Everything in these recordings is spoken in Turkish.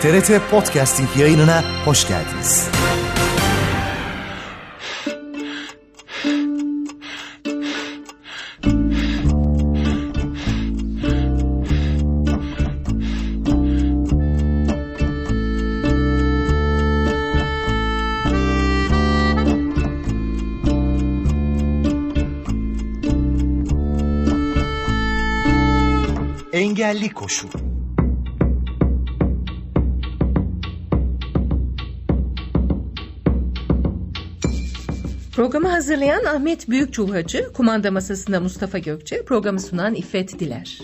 TRT Podcasting yayınına hoş geldiniz. Engelli koşu. Programı hazırlayan Ahmet Büyükçulhacı, kumanda masasında Mustafa Gökçe, programı sunan İffet Diler.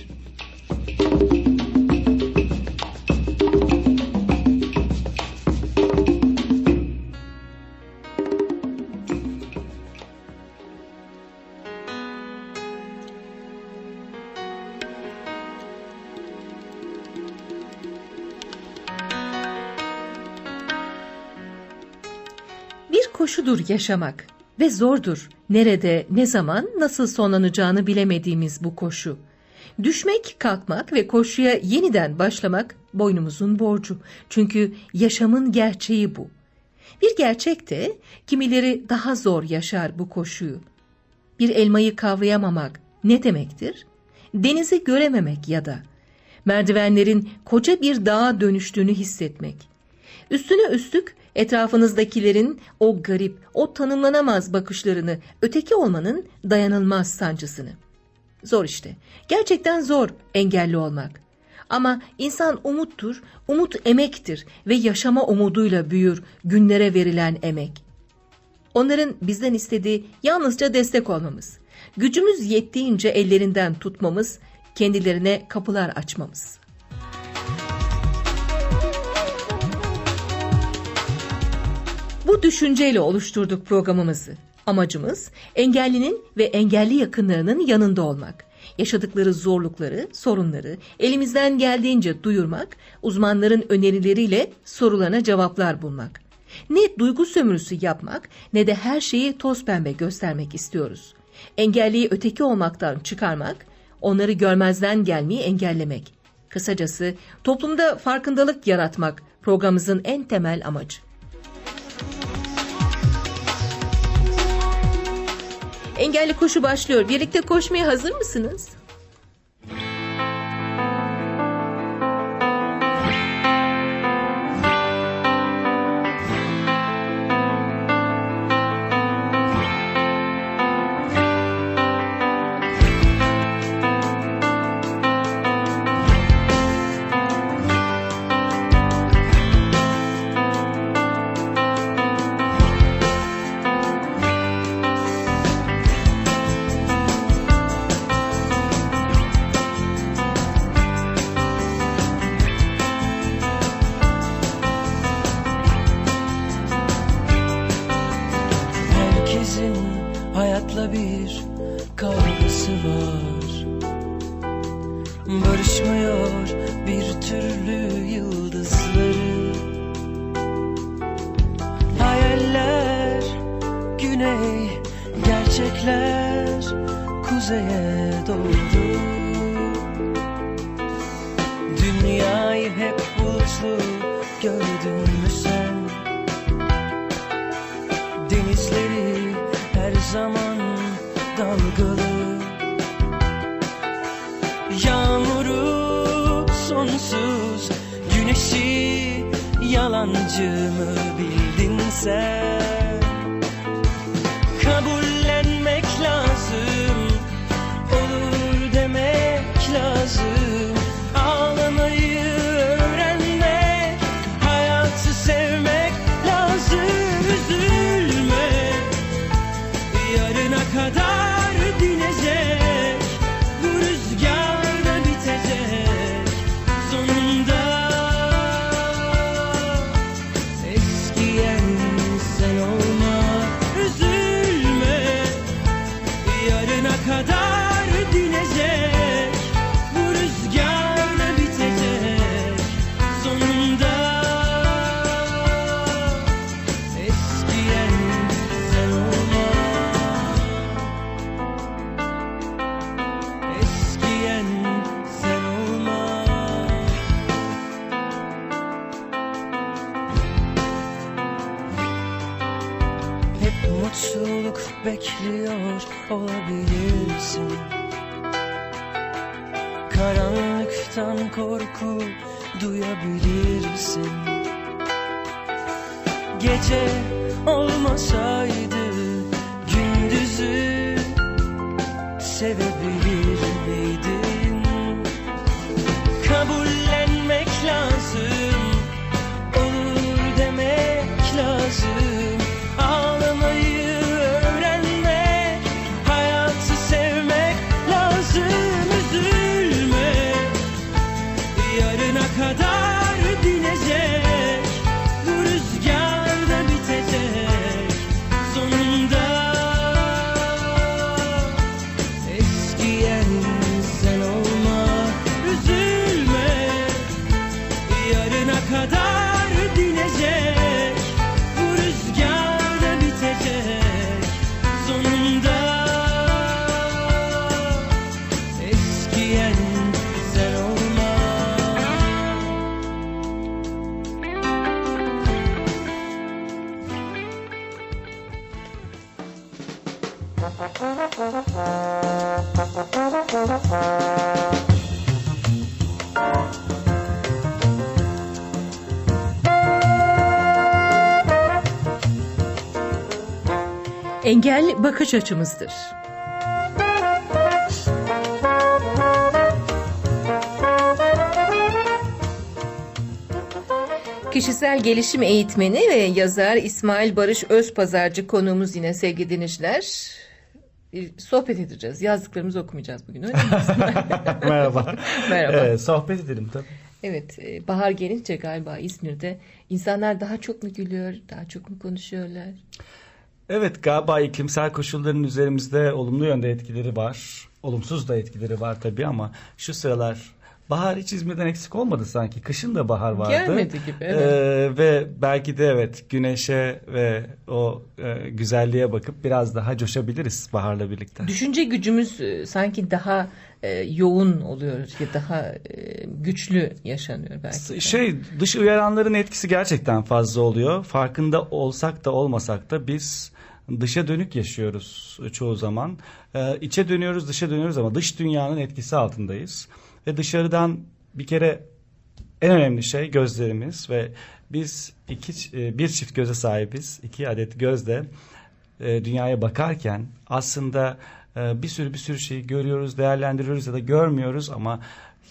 Koşudur yaşamak ve zordur. Nerede, ne zaman, nasıl sonlanacağını bilemediğimiz bu koşu. Düşmek, kalkmak ve koşuya yeniden başlamak boynumuzun borcu. Çünkü yaşamın gerçeği bu. Bir gerçek de kimileri daha zor yaşar bu koşuyu. Bir elmayı kavrayamamak ne demektir? Denizi görememek ya da merdivenlerin koca bir dağa dönüştüğünü hissetmek. Üstüne üstlük etrafınızdakilerin o garip, o tanımlanamaz bakışlarını, öteki olmanın dayanılmaz sancısını. Zor işte. Gerçekten zor engelli olmak. Ama insan umuttur, umut emektir ve yaşama umuduyla büyür günlere verilen emek. Onların bizden istediği yalnızca destek olmamız, gücümüz yettiğince ellerinden tutmamız, kendilerine kapılar açmamız. Bu düşünceyle oluşturduk programımızı. Amacımız engellinin ve engelli yakınlarının yanında olmak. Yaşadıkları zorlukları, sorunları elimizden geldiğince duyurmak, uzmanların önerileriyle sorularına cevaplar bulmak. Ne duygu sömürüsü yapmak ne de her şeyi toz pembe göstermek istiyoruz. Engelliyi öteki olmaktan çıkarmak, onları görmezden gelmeyi engellemek. Kısacası toplumda farkındalık yaratmak programımızın en temel amacı. Engelli koşu başlıyor. Birlikte koşmaya hazır mısınız? Hayatla bir kavgası var. Barışmıyor bir türlü yıldızları. Hayaller güney, gerçekler kuzeye doğru. Dünyayı hep bulutlu gördün mü sen? Denizleri her zaman dalgalı. Yağmuru sonsuz, güneşi yalancı mı bildin sen? Kabullenmek lazım, olur demek lazım. Ağlamayı öğrenmek, hayatı sevmek lazım. Üzülme, yarına kadar dinecek, bu rüzgar da bitecek sonunda. Eskiyen sen olma. bekliyor olabilirsin. Karanlıktan korku duyabilirsin. Gece olmasaydı gündüzü sevebilir miydin? Kabullenmek lazım, olur demek lazım. Ağlamayı öğrenmek, hayatı sevmek lazım. Üzülme, yarına kadar dinecek, bu rüzgar da bitecek sonunda. Eskiyen sen olma, üzülme, yarına kadar dinecek, bu rüzgar da bitecek sonunda. Eskiyen sen olma. Engel bakış açımızdır. Kişisel gelişim eğitmeni ve yazar İsmail Barış Özpazarcı konuğumuz yine sevgili dinleyiciler. Sohbet edeceğiz. Yazdıklarımızı okumayacağız bugün, öyle mi? Merhaba. Merhaba. Sohbet edelim tabii. Evet, bahar gelince galiba İzmir'de insanlar daha çok mu gülüyor, daha çok mu konuşuyorlar? Evet, galiba iklimsel koşulların üzerimizde olumlu yönde etkileri var. Olumsuz da etkileri var tabii ama şu sıralar bahar hiç İzmir'den eksik olmadı sanki. Kışın da bahar vardı. Gelmedi gibi, evet. Ve belki de evet güneşe ve o güzelliğe bakıp biraz daha coşabiliriz baharla birlikte. Düşünce gücümüz sanki daha yoğun oluyor ya daha güçlü yaşanıyor belki de. Dış uyaranların etkisi gerçekten fazla oluyor. Farkında olsak da olmasak da biz dışa dönük yaşıyoruz çoğu zaman. İçe dönüyoruz, dışa dönüyoruz ama dış dünyanın etkisi altındayız. Ve dışarıdan bir kere en önemli şey gözlerimiz ve biz bir çift göze sahibiz. 2 adet gözle dünyaya bakarken aslında bir sürü şeyi görüyoruz, değerlendiriyoruz ya da görmüyoruz ama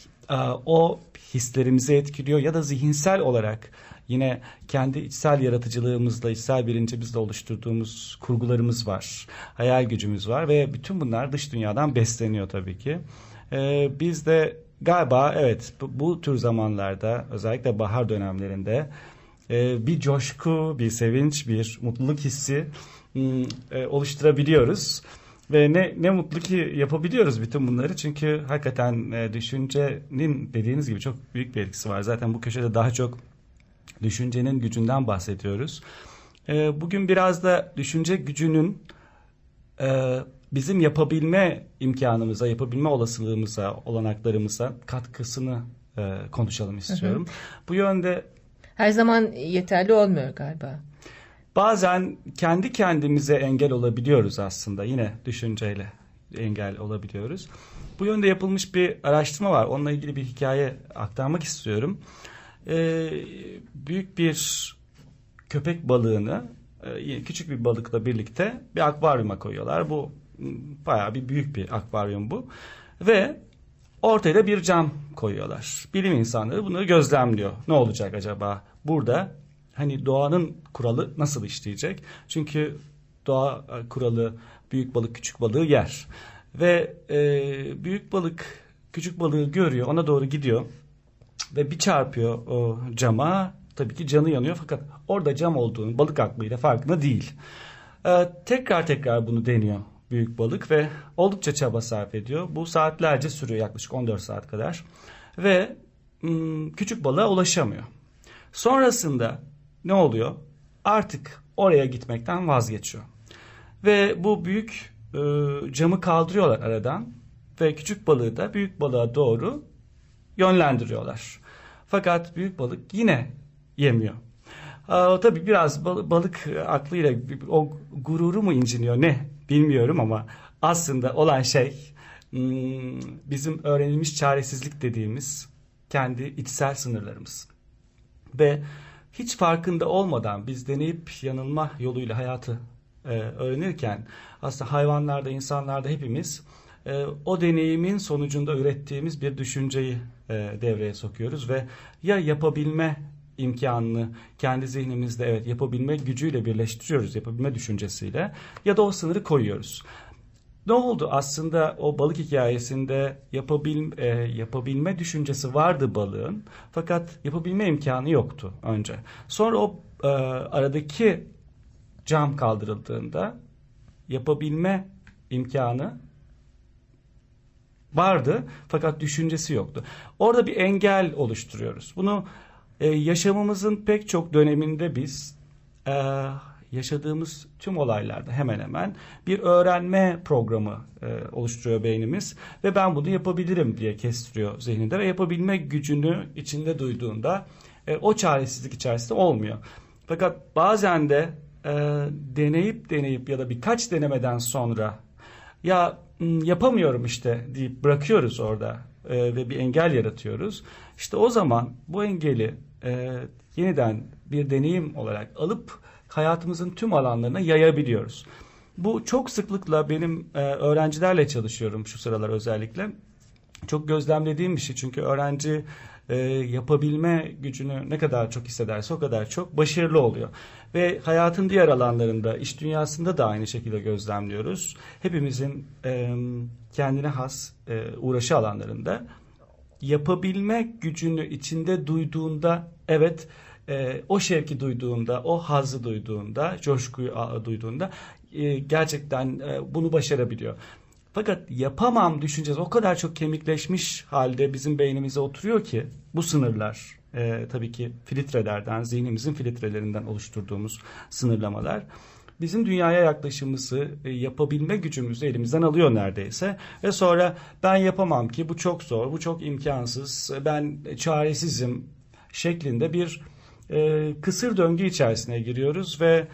o hislerimizi etkiliyor ya da zihinsel olarak yine kendi içsel yaratıcılığımızla, içsel bilincimizle oluşturduğumuz kurgularımız var, hayal gücümüz var ve bütün bunlar dış dünyadan besleniyor tabii ki. Biz de galiba evet bu tür zamanlarda özellikle bahar dönemlerinde bir coşku, bir sevinç, bir mutluluk hissi oluşturabiliyoruz. Ve ne mutlu ki yapabiliyoruz bütün bunları çünkü hakikaten düşüncenin dediğiniz gibi çok büyük bir etkisi var. Zaten bu köşede daha çok düşüncenin gücünden bahsediyoruz. Bugün biraz da düşünce gücünün bizim yapabilme imkanımıza, yapabilme olasılığımıza, olanaklarımıza katkısını konuşalım istiyorum. Hı hı. Bu yönde her zaman yeterli olmuyor galiba. Bazen kendi kendimize engel olabiliyoruz aslında. Yine düşünceyle engel olabiliyoruz. Bu yönde yapılmış bir araştırma var. Onunla ilgili bir hikaye aktarmak istiyorum. Büyük bir köpek balığını küçük bir balıkla birlikte bir akvaryuma koyuyorlar. Bu bayağı büyük bir akvaryum bu. Ve ortaya da bir cam koyuyorlar. Bilim insanları bunu gözlemliyor. Ne olacak acaba burada? Hani doğanın kuralı nasıl işleyecek? Çünkü doğa kuralı büyük balık küçük balığı yer. Ve büyük balık küçük balığı görüyor, ona doğru gidiyor. Ve bir çarpıyor o cama. Tabii ki canı yanıyor fakat orada cam olduğunu balık aklıyla farkında değil. Tekrar bunu deniyor büyük balık ve oldukça çaba sarf ediyor. Bu saatlerce sürüyor, yaklaşık 14 saat kadar. Ve küçük balığa ulaşamıyor. Sonrasında ne oluyor? Artık oraya gitmekten vazgeçiyor. Ve bu büyük camı kaldırıyorlar aradan ve küçük balığı da büyük balığa doğru yönlendiriyorlar. Fakat büyük balık yine yemiyor. Tabii biraz balık aklıyla o gururu mu inciniyor ne bilmiyorum ama aslında olan şey bizim öğrenilmiş çaresizlik dediğimiz kendi içsel sınırlarımız. Ve hiç farkında olmadan biz deneyip yanılma yoluyla hayatı öğrenirken aslında hayvanlarda, insanlarda hepimiz o deneyimin sonucunda ürettiğimiz bir düşünceyi devreye sokuyoruz ve ya yapabilme imkanını kendi zihnimizde yapabilme gücüyle birleştiriyoruz, yapabilme düşüncesiyle, ya da o sınırı koyuyoruz. Ne oldu? Aslında o balık hikayesinde yapabilme düşüncesi vardı balığın, fakat yapabilme imkanı yoktu önce. Sonra o aradaki cam kaldırıldığında yapabilme imkanı vardı, fakat düşüncesi yoktu. Orada bir engel oluşturuyoruz. Bunu yaşamımızın pek çok döneminde biz yaşadığımız tüm olaylarda hemen hemen bir öğrenme programı oluşturuyor beynimiz ve ben bunu yapabilirim diye kestiriyor zihninde ve yapabilme gücünü içinde duyduğunda o çaresizlik içerisinde olmuyor. Fakat bazen de deneyip ya da birkaç denemeden sonra ya yapamıyorum işte deyip bırakıyoruz orada ve bir engel yaratıyoruz. İşte o zaman bu engeli yeniden bir deneyim olarak alıp hayatımızın tüm alanlarına yayabiliyoruz. Bu çok sıklıkla benim öğrencilerle çalışıyorum şu sıralar özellikle. Çok gözlemlediğim bir şey, çünkü öğrenci yapabilme gücünü ne kadar çok hissederse o kadar çok başarılı oluyor. Ve hayatın diğer alanlarında, iş dünyasında da aynı şekilde gözlemliyoruz. Hepimizin kendine has uğraşı alanlarında yapabilme gücünü içinde duyduğunda, o şevki duyduğunda, o hazzı duyduğunda, coşkuyu duyduğunda gerçekten bunu başarabiliyor. Fakat yapamam düşüncesi o kadar çok kemikleşmiş halde bizim beynimize oturuyor ki bu sınırlar tabii ki filtrelerden, zihnimizin filtrelerinden oluşturduğumuz sınırlamalar bizim dünyaya yaklaşımımızı, yapabilme gücümüzü elimizden alıyor neredeyse. Ve sonra ben yapamam ki, bu çok zor, bu çok imkansız, ben çaresizim şeklinde bir kısır döngü içerisine giriyoruz ve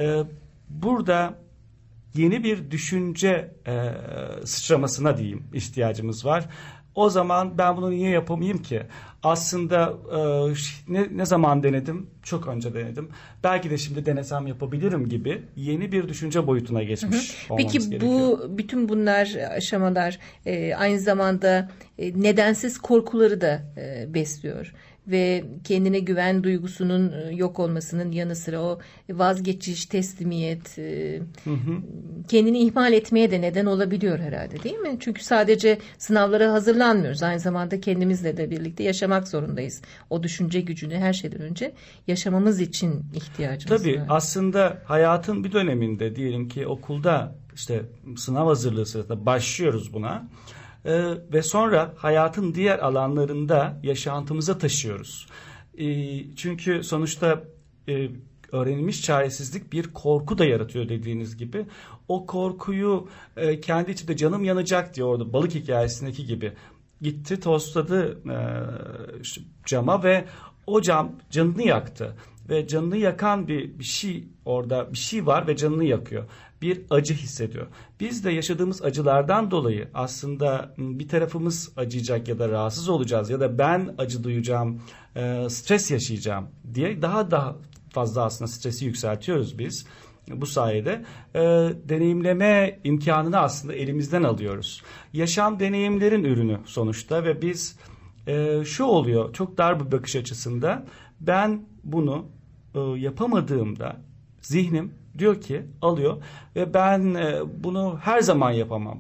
burada yeni bir düşünce sıçramasına diyeyim ihtiyacımız var. O zaman ben bunu niye yapamayayım ki? Aslında ne zaman denedim? Çok önce denedim. Belki de şimdi denesem yapabilirim gibi yeni bir düşünce boyutuna geçmiş olmamız gerekiyor. Peki bütün bunlar aşamalar aynı zamanda nedensiz korkuları da besliyor. Ve kendine güven duygusunun yok olmasının yanı sıra o vazgeçiş, teslimiyet, kendini ihmal etmeye de neden olabiliyor herhalde, değil mi? Çünkü sadece sınavlara hazırlanmıyoruz. Aynı zamanda kendimizle de birlikte yaşamak zorundayız. O düşünce gücünü her şeyden önce yaşamamız için ihtiyacımız var. Tabii aslında hayatın bir döneminde, diyelim ki okulda işte sınav hazırlığı sırasında başlıyoruz buna. Ve sonra hayatın diğer alanlarında yaşantımıza taşıyoruz. Çünkü sonuçta öğrenilmiş çaresizlik bir korku da yaratıyor dediğiniz gibi. O korkuyu kendi içinde canım yanacak diyor orada balık hikayesindeki gibi. Gitti tostladı cama ve o cam canını yaktı. Ve canını yakan bir şey, orada bir şey var ve canını yakıyor. Bir acı hissediyor. Biz de yaşadığımız acılardan dolayı aslında bir tarafımız acıyacak ya da rahatsız olacağız ya da ben acı duyacağım, stres yaşayacağım diye daha fazla aslında stresi yükseltiyoruz biz. Bu sayede deneyimleme imkanını aslında elimizden alıyoruz. Yaşam deneyimlerin ürünü sonuçta ve biz şu oluyor, çok dar bir bakış açısında, ben bunu yapamadığımda zihnim diyor ki, alıyor ve ben bunu her zaman yapamam.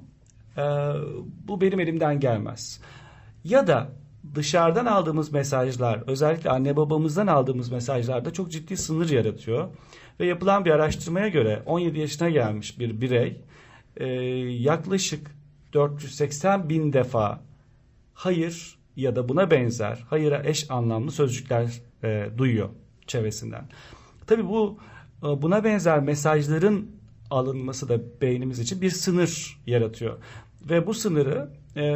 Bu benim elimden gelmez. Ya da dışarıdan aldığımız mesajlar, özellikle anne babamızdan aldığımız mesajlarda çok ciddi sınır yaratıyor. Ve yapılan bir araştırmaya göre 17 yaşına gelmiş bir birey yaklaşık 480 bin defa hayır ya da buna benzer, hayıra eş anlamlı sözcükler duyuyor çevresinden. Tabii buna benzer mesajların alınması da beynimiz için bir sınır yaratıyor. Ve bu sınırı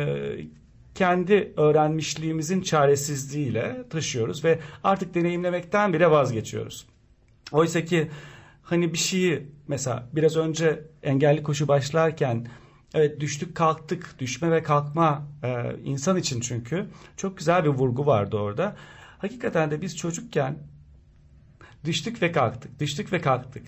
kendi öğrenmişliğimizin çaresizliğiyle taşıyoruz ve artık deneyimlemekten bile vazgeçiyoruz. Oysa ki hani bir şeyi, mesela biraz önce engelli koşu başlarken evet düştük kalktık, düşme ve kalkma insan için, çünkü çok güzel bir vurgu vardı orada. Hakikaten de biz çocukken düştük ve kalktık, düştük ve kalktık.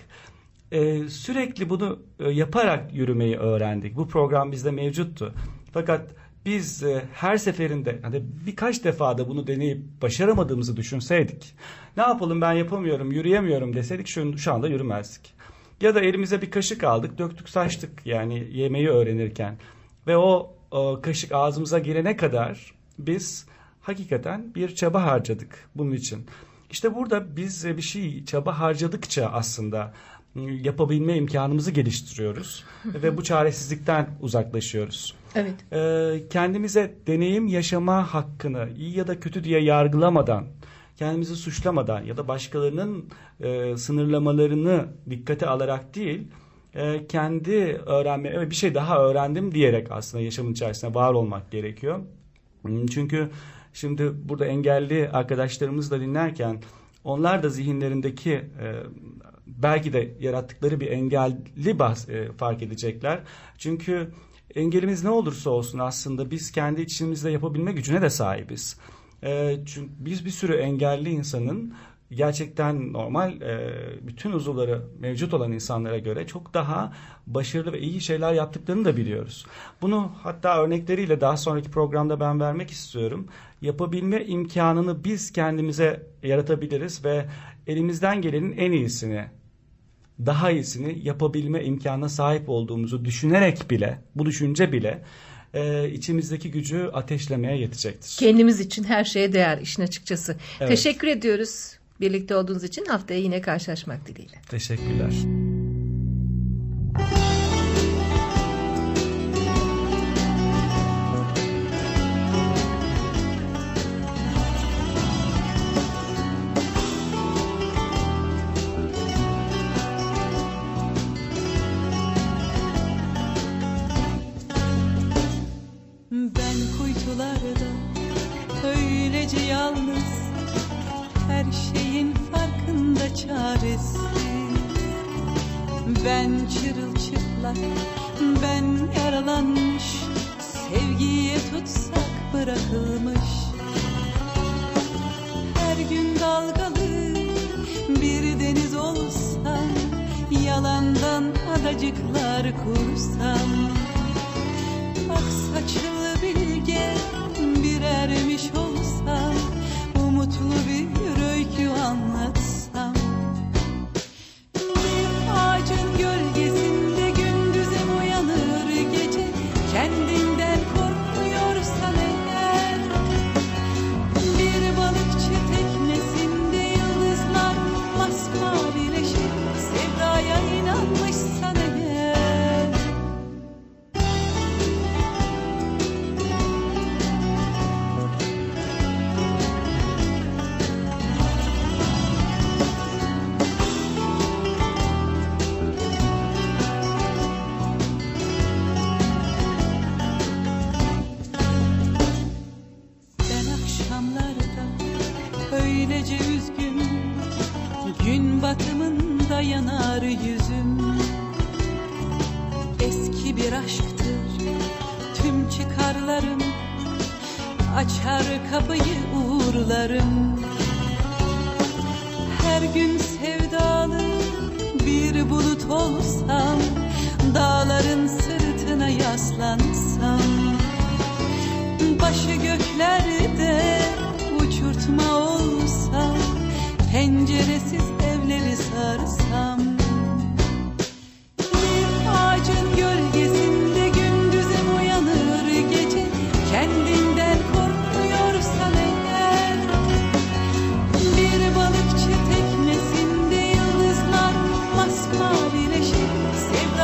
Sürekli bunu yaparak yürümeyi öğrendik. Bu program bizde mevcuttu. Fakat biz her seferinde, hani birkaç defada bunu deneyip başaramadığımızı düşünseydik, ne yapalım ben yapamıyorum, yürüyemiyorum deseydik şu anda yürümezdik. Ya da elimize bir kaşık aldık, döktük saçtık, yani yemeği öğrenirken ve o kaşık ağzımıza girene kadar biz hakikaten bir çaba harcadık bunun için. İşte burada biz bir şey çaba harcadıkça aslında yapabilme imkanımızı geliştiriyoruz ve bu çaresizlikten uzaklaşıyoruz. Evet. Kendimize deneyim yaşama hakkını iyi ya da kötü diye yargılamadan, kendimizi suçlamadan ya da başkalarının sınırlamalarını dikkate alarak değil, kendi öğrenme, bir şey daha öğrendim diyerek aslında yaşamın içerisinde var olmak gerekiyor. Çünkü şimdi burada engelli arkadaşlarımızı da dinlerken onlar da zihinlerindeki belki de yarattıkları bir engelli fark edecekler. Çünkü engelimiz ne olursa olsun aslında biz kendi içimizde yapabilme gücüne de sahibiz. Çünkü biz bir sürü engelli insanın gerçekten normal bütün uzuvları mevcut olan insanlara göre çok daha başarılı ve iyi şeyler yaptıklarını da biliyoruz. Bunu hatta örnekleriyle daha sonraki programda ben vermek istiyorum. Yapabilme imkanını biz kendimize yaratabiliriz ve elimizden gelenin en iyisini, daha iyisini yapabilme imkanına sahip olduğumuzu düşünerek bile, bu düşünce bile içimizdeki gücü ateşlemeye yetecektir. Kendimiz için her şeye değer işin açıkçası. Evet. Teşekkür ediyoruz birlikte olduğunuz için. Haftaya yine karşılaşmak dileğiyle. Teşekkürler. Ben kuytularda öylece yalnız, her şeyin farkında çaresiz. Ben çırılçıplak, ben yaralanmış, sevgiye tutsak bırakılmış. Her gün dalgalı bir deniz olsam, yalandan adacıklar kursam. Ak saçlı bilge bir ermiş olsam, umutlu bir öykü anlatsam. Bir ağacın gölgesinde gündüzüm uyanır gece, kendinden korkmuyorsan eğer. Bir balıkçı teknesinde yıldızlar masmavileşir, sevdaya inanmışsan eğer. Öylece üzgün, gün batımında yanar yüzüm. Eski bir aşktır tüm çıkarlarım, açar kapıyı uğurlarım. Her gün sevdalı bir bulut olsam, dağların sırtına yaslansam. Başı göklerde uçurtma olsam, penceresiz evleri sarsam. Bir ağacın gölgesinde gündüzüm uyanır gece, kendinden korkmuyorsan eğer. Bir balıkçı teknesinde yıldızlar masmavileşir, sevda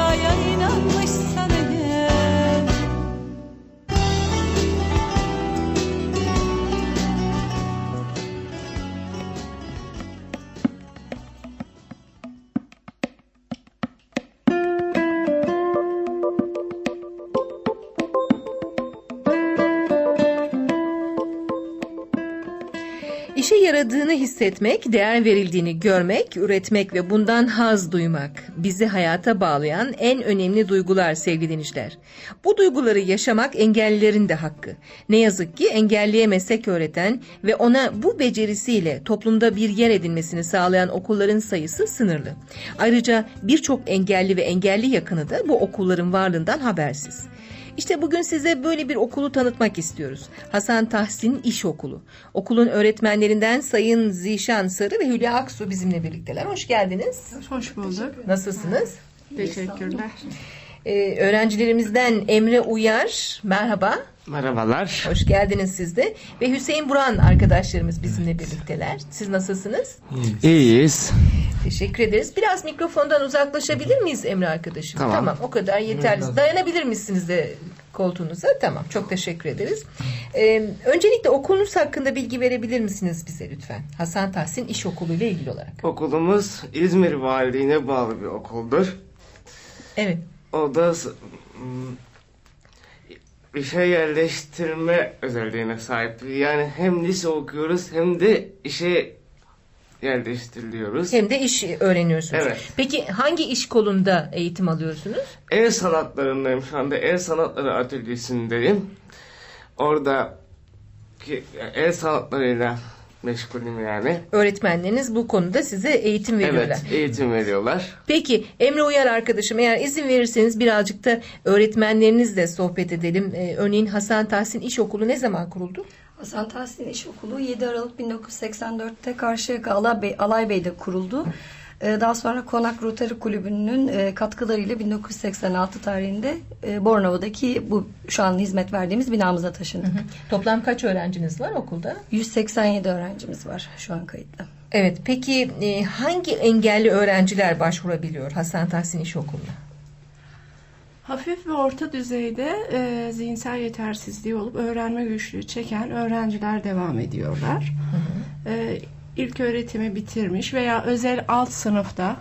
İşe yaradığını hissetmek, değer verildiğini görmek, üretmek ve bundan haz duymak bizi hayata bağlayan en önemli duygular sevgili dinleyiciler. Bu duyguları yaşamak engellilerin de hakkı. Ne yazık ki engelliye meslek öğreten ve ona bu becerisiyle toplumda bir yer edinmesini sağlayan okulların sayısı sınırlı. Ayrıca birçok engelli ve engelli yakını da bu okulların varlığından habersiz. İşte bugün size böyle bir okulu tanıtmak istiyoruz. Hasan Tahsin İş Okulu. Okulun öğretmenlerinden Sayın Zişan Sarı ve Hülya Aksu bizimle birlikteler. Hoş geldiniz. Hoş bulduk. Nasılsınız? Teşekkürler. Öğrencilerimizden Emre Uyar, merhaba. Merhabalar. Hoş geldiniz siz de. Ve Hüseyin Buran arkadaşlarımız bizimle birlikteler. Siz nasılsınız? İyiyiz. Teşekkür ederiz. Biraz mikrofondan uzaklaşabilir miyiz Emre arkadaşım? Tamam. O kadar yeterli. Dayanabilir misiniz de koltuğunuza? Tamam. Çok teşekkür ederiz. Öncelikle okulunuz hakkında bilgi verebilir misiniz bize lütfen? Hasan Tahsin İş Okulu ile ilgili olarak. Okulumuz İzmir Valiliğine bağlı bir okuldur. Evet. O da işe yerleştirme özelliğine sahip. Yani hem lise okuyoruz hem de işe yerleştiriliyoruz. Hem de iş öğreniyorsunuz. Evet. Peki hangi iş kolunda eğitim alıyorsunuz? El sanatlarındayım şu anda. El sanatları atölyesindeyim. Orada el sanatlarıyla meşgulüm yani. Öğretmenleriniz bu konuda size eğitim veriyorlar. Evet, eğitim veriyorlar. Peki Emre Uyar arkadaşım, eğer izin verirseniz birazcık da öğretmenlerinizle sohbet edelim. Örneğin Hasan Tahsin İş Okulu ne zaman kuruldu? Hasan Tahsin İş Okulu 7 Aralık 1984'te Karşıyaka Alaybey'de kuruldu. Daha sonra Konak Rotary Kulübü'nün katkılarıyla 1986 tarihinde Bornova'daki bu şu an hizmet verdiğimiz binamıza taşındık. Toplam kaç öğrenciniz var okulda? 187 öğrencimiz var şu an kayıtlı. Evet, peki hangi engelli öğrenciler başvurabiliyor Hasan Tahsin İş Okulu'na? Hafif ve orta düzeyde zihinsel yetersizliği olup öğrenme güçlüğü çeken öğrenciler devam ediyorlar. İlk öğretimi bitirmiş veya özel alt sınıfta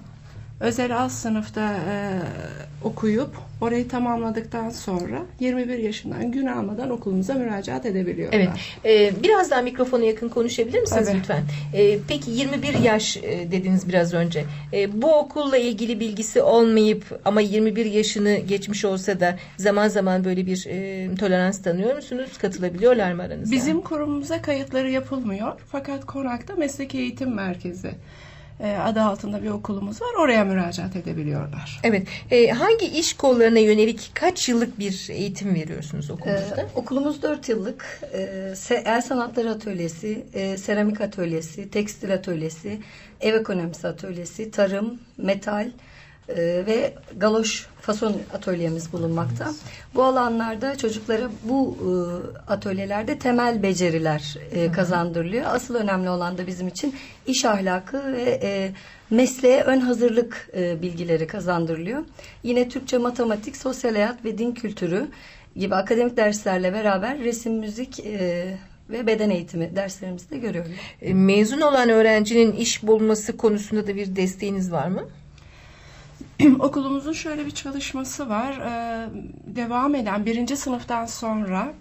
okuyup orayı tamamladıktan sonra 21 yaşından gün almadan okulumuza müracaat edebiliyorlar. Evet. Biraz daha mikrofona yakın konuşabilir misiniz Tabii. lütfen? Peki 21 yaş dediniz biraz önce. Bu okulla ilgili bilgisi olmayıp ama 21 yaşını geçmiş olsa da zaman zaman böyle bir tolerans tanıyor musunuz? Katılabiliyorlar mı aranızda? Bizim kurumumuza kayıtları yapılmıyor. Fakat Konak'ta Meslek Eğitim Merkezi adı altında bir okulumuz var. Oraya müracaat edebiliyorlar. Evet. Hangi iş kollarına yönelik kaç yıllık bir eğitim veriyorsunuz okulunuzda? Okulumuz 4 yıllık. El sanatları atölyesi, seramik atölyesi, tekstil atölyesi, ev ekonomisi atölyesi, tarım, metal ve galoş fason atölyemiz bulunmakta. Bu alanlarda çocuklara bu atölyelerde temel beceriler kazandırılıyor. Asıl önemli olan da bizim için iş ahlakı ve mesleğe ön hazırlık bilgileri kazandırılıyor. Yine Türkçe, matematik, sosyal hayat ve din kültürü gibi akademik derslerle beraber resim, müzik ve beden eğitimi derslerimizi de görüyoruz. Mezun olan öğrencinin iş bulması konusunda da bir desteğiniz var mı? Okulumuzun şöyle bir çalışması var. Devam eden 1. sınıftan sonra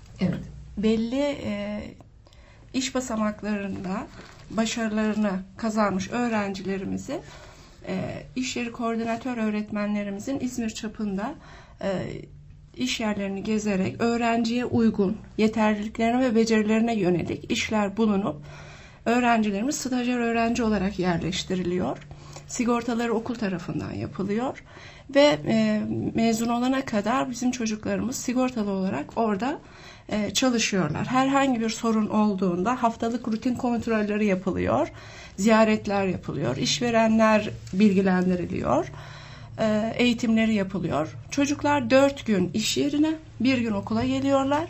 belli iş basamaklarında başarılarını kazanmış öğrencilerimizi iş yeri koordinatör öğretmenlerimizin İzmir çapında iş yerlerini gezerek öğrenciye uygun yeterliliklerine ve becerilerine yönelik işler bulunup öğrencilerimiz stajyer öğrenci olarak yerleştiriliyor. Sigortaları okul tarafından yapılıyor ve mezun olana kadar bizim çocuklarımız sigortalı olarak orada çalışıyorlar. Herhangi bir sorun olduğunda haftalık rutin kontrolleri yapılıyor, ziyaretler yapılıyor, işverenler bilgilendiriliyor, eğitimleri yapılıyor. Çocuklar 4 gün iş yerine, 1 gün okula geliyorlar.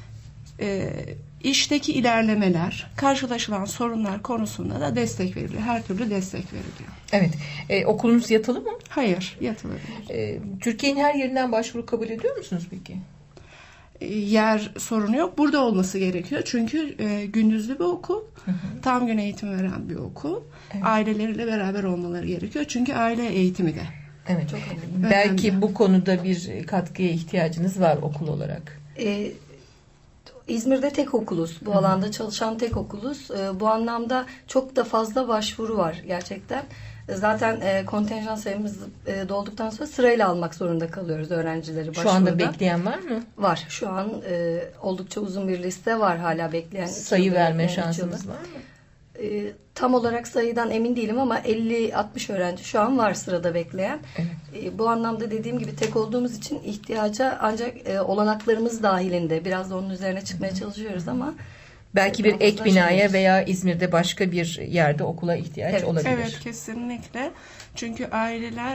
İşteki ilerlemeler, karşılaşılan sorunlar konusunda da destek veriliyor. Her türlü destek veriliyor. Evet. Okulunuz yatılı mı? Hayır, yatılı değil. Türkiye'nin her yerinden başvuru kabul ediyor musunuz peki? Yer sorunu yok. Burada olması gerekiyor. Çünkü gündüzlü bir okul. Tam gün eğitim veren bir okul. Evet. Aileleriyle beraber olmaları gerekiyor. Çünkü aile eğitimi de. Evet. Çok önemli. Belki bu konuda bir katkıya ihtiyacınız var okul olarak. İzmir'de tek okuluz. Bu alanda çalışan tek okuluz. Bu anlamda çok da fazla başvuru var gerçekten. Zaten kontenjan sayımız dolduktan sonra sırayla almak zorunda kalıyoruz öğrencileri başvuruda. Şu anda bekleyen var mı? Var. Şu an oldukça uzun bir liste var hala bekleyen. Sayı verme şansınız var mı? Tam olarak sayıdan emin değilim ama 50-60 öğrenci şu an var sırada bekleyen. Evet. Bu anlamda dediğim gibi tek olduğumuz için ihtiyaca ancak olanaklarımız dahilinde biraz da onun üzerine çıkmaya çalışıyoruz ama belki bir ek binaya veya İzmir'de başka bir yerde okula ihtiyaç olabilir. Evet, kesinlikle. Çünkü aileler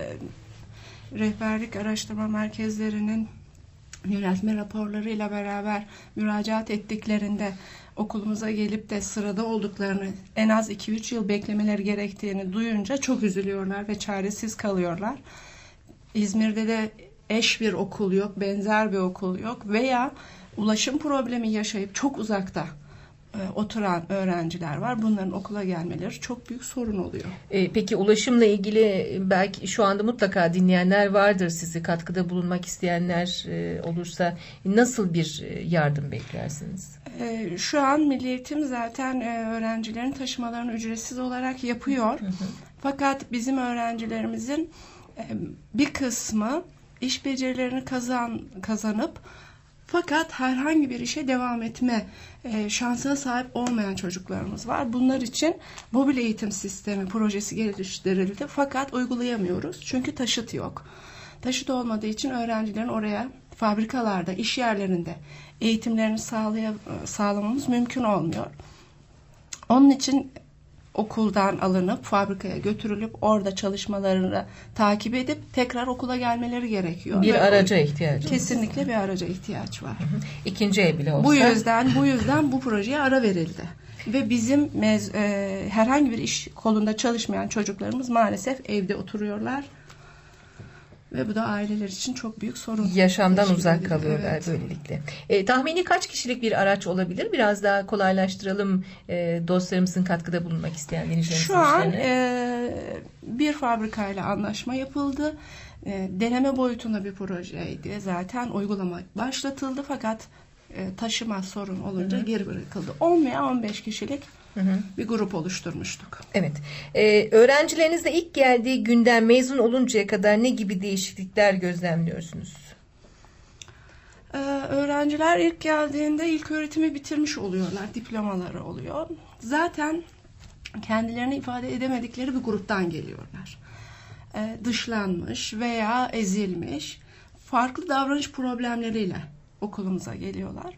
rehberlik araştırma merkezlerinin yöneltme raporlarıyla beraber müracaat ettiklerinde okulumuza gelip de sırada olduklarını, en az 2-3 yıl beklemeleri gerektiğini duyunca çok üzülüyorlar ve çaresiz kalıyorlar. İzmir'de de eş bir okul yok, benzer bir okul yok veya ulaşım problemi yaşayıp çok uzakta oturan öğrenciler var. Bunların okula gelmeleri çok büyük sorun oluyor. Peki ulaşımla ilgili belki şu anda mutlaka dinleyenler vardır, sizi katkıda bulunmak isteyenler olursa nasıl bir yardım beklersiniz? Şu an Milli Eğitim zaten öğrencilerin taşımalarını ücretsiz olarak yapıyor. Fakat bizim öğrencilerimizin bir kısmı iş becerilerini kazanıp fakat herhangi bir işe devam etme şansına sahip olmayan çocuklarımız var. Bunlar için mobil eğitim sistemi projesi geliştirildi. Fakat uygulayamıyoruz. Çünkü taşıt yok. Taşıt olmadığı için öğrencilerin oraya fabrikalarda, iş yerlerinde eğitimlerini sağlamamız mümkün olmuyor. Onun için okuldan alınıp fabrikaya götürülüp orada çalışmalarını takip edip tekrar okula gelmeleri gerekiyor. Bir araca ihtiyacı. Kesinlikle bir araca ihtiyaç var. İkinci ev bile olsa. Bu yüzden bu projeye ara verildi. Ve bizim herhangi bir iş kolunda çalışmayan çocuklarımız maalesef evde oturuyorlar. Ve bu da aileler için çok büyük sorun. Yaşamdan uzak kalıyorlar evet. böylelikle. Tahmini kaç kişilik bir araç olabilir? Biraz daha kolaylaştıralım dostlarımızın katkıda bulunmak isteyen dinleyicilerimizin Şu an işlerine. bir fabrikayla anlaşma yapıldı. Deneme boyutunda bir projeydi. Zaten uygulama başlatıldı fakat taşıma sorun olunca geri bırakıldı. 10 veya 15 kişilik bir grup oluşturmuştuk. Evet. Öğrencilerinizle ilk geldiği günden mezun oluncaya kadar ne gibi değişiklikler gözlemliyorsunuz? Öğrenciler ilk geldiğinde ilk öğretimi bitirmiş oluyorlar. Diplomaları oluyor. Zaten kendilerini ifade edemedikleri bir gruptan geliyorlar. Dışlanmış veya ezilmiş, farklı davranış problemleriyle okulumuza geliyorlar.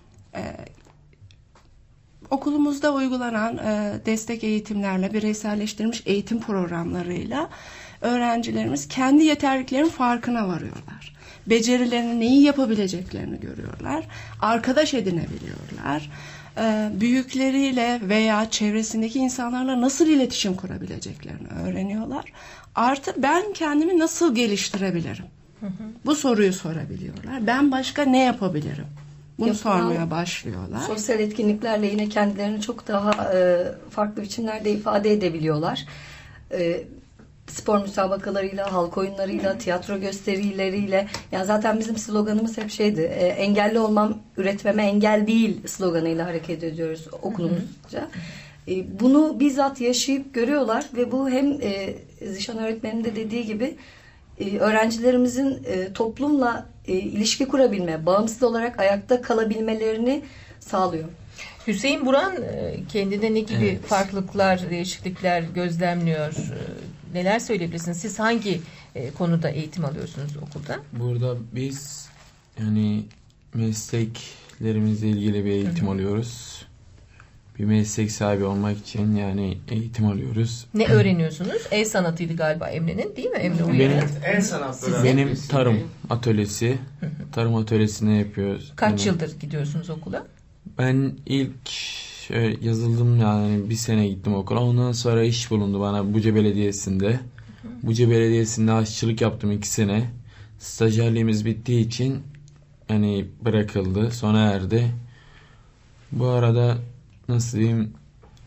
Okulumuzda uygulanan destek eğitimlerle, bireyselleştirilmiş eğitim programlarıyla öğrencilerimiz kendi yeterliliklerinin farkına varıyorlar. Becerilerini, neyi yapabileceklerini görüyorlar. Arkadaş edinebiliyorlar. Büyükleriyle veya çevresindeki insanlarla nasıl iletişim kurabileceklerini öğreniyorlar. Artı ben kendimi nasıl geliştirebilirim? Bu soruyu sorabiliyorlar. Ben başka ne yapabilirim? Bunu sormaya başlıyorlar. Sosyal etkinliklerle yine kendilerini çok daha farklı biçimlerde ifade edebiliyorlar. Spor müsabakalarıyla, halk oyunlarıyla, tiyatro gösterileriyle. Yani zaten bizim sloganımız hep şeydi. Engelli olmam, üretmeme engel değil sloganıyla hareket ediyoruz okulumuzca. Bunu bizzat yaşayıp görüyorlar ve bu hem Zişan öğretmenin de dediği gibi öğrencilerimizin toplumla ilişki kurabilme, bağımsız olarak ayakta kalabilmelerini sağlıyor. Hüseyin Buran kendinde ne gibi farklılıklar, değişiklikler gözlemliyor? Neler söyleyebilirsiniz? Siz hangi konuda eğitim alıyorsunuz okulda? Burada biz yani mesleklerimizle ilgili bir eğitim alıyoruz. Bir meslek sahibi olmak için yani eğitim alıyoruz. Ne öğreniyorsunuz? El sanatıydı galiba Emre'nin, değil mi? Emre Uyar'ın. El sanatları. Benim tarım atölyesi. Tarım atölyesini yapıyoruz. Kaç yıldır gidiyorsunuz okula? Ben ilk yazıldım yani bir sene gittim okula. Ondan sonra iş bulundu bana Buca Belediyesi'nde. Buca Belediyesi'nde aşçılık yaptım 2 sene. Stajyerliğimiz bittiği için yani bırakıldı. Sona erdi. Bu arada nasıl diyeyim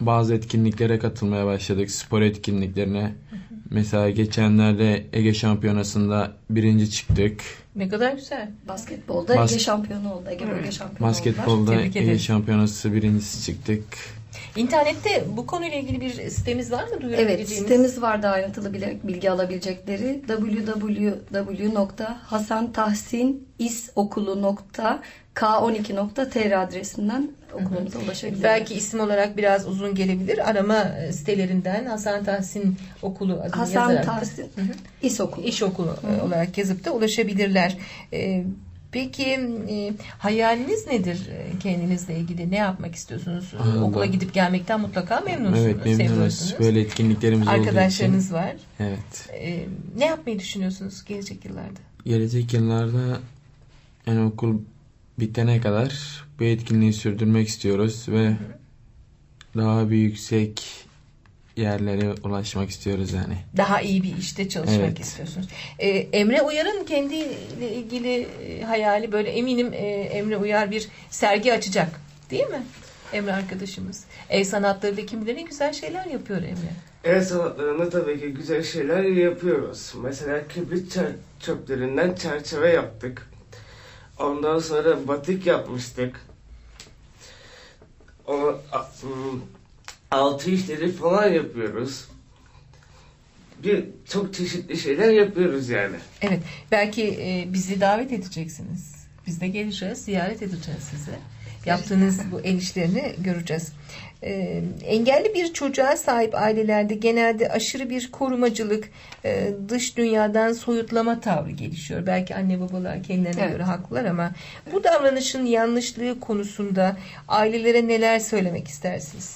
bazı etkinliklere katılmaya başladık. Spor etkinliklerine. Mesela geçenlerde Ege Şampiyonası'nda 1. çıktık. Ne kadar güzel. Basketbolda Ege şampiyonu oldu. Ege bölge şampiyonu Basketbolda Tebrik Ege ederim. Şampiyonası 1.'si çıktık. İnternette bu konuyla ilgili bir sitemiz var mı? Evet, Duyurabileceğimiz? sitemiz var da ayrıntılı bilgi alabilecekleri www.hasantahsinISokulu.k12.tr adresinden okulumuza ulaşabilirler. Belki isim olarak biraz uzun gelebilir. Arama sitelerinden Hasan Tahsin Okulu adını Hasan yazarak Tahsin İSokulu. İş okulu olarak yazıp da ulaşabilirler. Peki hayaliniz nedir kendinizle ilgili? Ne yapmak istiyorsunuz? Okula gidip gelmekten mutlaka memnunsunuz. Evet, memnunuz. Seviyorsunuz. Böyle etkinliklerimiz olduğu için. Arkadaşlarınız var. Evet. Ne yapmayı düşünüyorsunuz gelecek yıllarda? Gelecek yıllarda yani okul bitene kadar bu etkinliği sürdürmek istiyoruz ve daha bir yüksek yerlere ulaşmak istiyoruz yani. Daha iyi bir işte çalışmak Evet. istiyorsunuz. Emre Uyar'ın kendiyle ilgili hayali böyle eminim Emre Uyar bir sergi açacak. Değil mi? Emre arkadaşımız. El sanatlarıyla kim bilir ne güzel şeyler yapıyor Emre. El sanatlarında tabii ki güzel şeyler yapıyoruz. Mesela kibrit çöplerinden çerçeve yaptık. Ondan sonra batik yapmıştık. Altı işleri falan yapıyoruz. Çok çeşitli şeyler yapıyoruz yani. Evet. Belki bizi davet edeceksiniz. Biz de geleceğiz. Ziyaret edeceğiz sizi. Yaptığınız bu el işlerini göreceğiz. Engelli bir çocuğa sahip ailelerde genelde aşırı bir korumacılık, dış dünyadan soyutlama tavrı gelişiyor. Belki anne babalar kendilerine göre haklılar ama bu davranışın yanlışlığı konusunda ailelere neler söylemek istersiniz?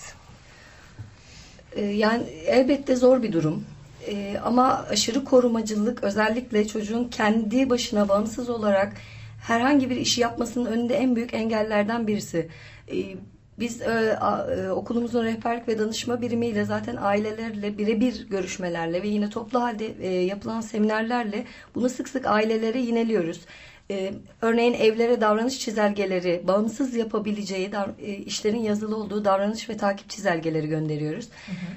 Yani elbette zor bir durum. Ama aşırı korumacılık özellikle çocuğun kendi başına bağımsız olarak herhangi bir işi yapmasının önünde en büyük engellerden birisi. Biz okulumuzun rehberlik ve danışma birimiyle zaten ailelerle birebir görüşmelerle ve yine toplu halde yapılan seminerlerle bunu sık sık ailelere yineliyoruz. Örneğin evlere davranış çizelgeleri, bağımsız yapabileceği işlerin yazılı olduğu davranış ve takip çizelgeleri gönderiyoruz.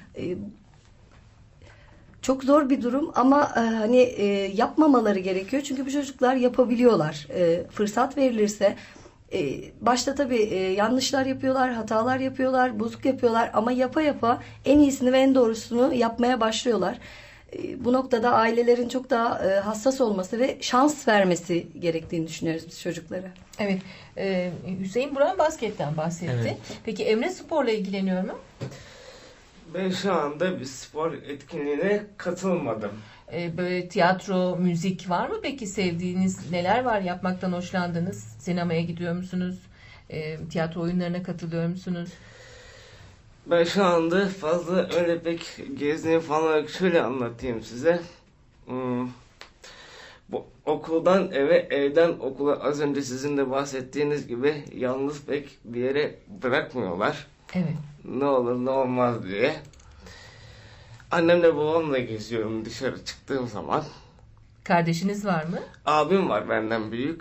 Çok zor bir durum ama yapmamaları gerekiyor. Çünkü bu çocuklar yapabiliyorlar. Fırsat verilirse başta tabii yanlışlar yapıyorlar, hatalar yapıyorlar, bozuk yapıyorlar ama yapa yapa en iyisini ve en doğrusunu yapmaya başlıyorlar. Bu noktada ailelerin çok daha hassas olması ve şans vermesi gerektiğini düşünüyoruz biz çocuklara. Evet. Hüseyin Buran basketten bahsetti. Evet. Peki Emre sporla ilgileniyor mu? Ben şu anda bir spor etkinliğine katılmadım. Böyle tiyatro, müzik var mı peki sevdiğiniz? Neler var yapmaktan hoşlandınız? Sinemaya gidiyor musunuz? Tiyatro oyunlarına katılıyor musunuz? Ben şu anda fazla öyle pek gezdiğim falan şöyle anlatayım size. Bu okuldan eve, evden okula az önce sizin de bahsettiğiniz gibi yalnız pek bir yere bırakmıyorlar. Evet. Ne olur ne olmaz diye. Annemle babamla geziyorum dışarı çıktığım zaman. Kardeşiniz var mı? Abim var benden büyük.